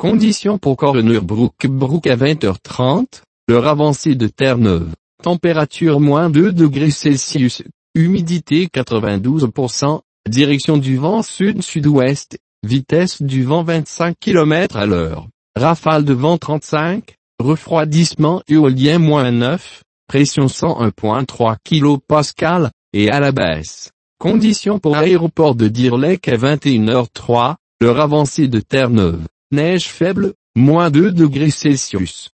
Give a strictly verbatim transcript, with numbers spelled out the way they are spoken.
Conditions pour Corner-Brook Brook à vingt heures trente, l'heure avancée de Terre-Neuve. Température moins deux degrés Celsius, humidité quatre-vingt-douze pour cent, direction du vent sud-sud-ouest, vitesse du vent vingt-cinq kilomètres à l'heure, rafale de vent trente-cinq, refroidissement éolien moins neuf, pression cent un virgule trois kilopascales, et à la baisse. Conditions pour aéroport de Deer Lake à vingt et une heures trois, l'heure avancée de Terre-Neuve. Neige faible, moins deux degrés Celsius.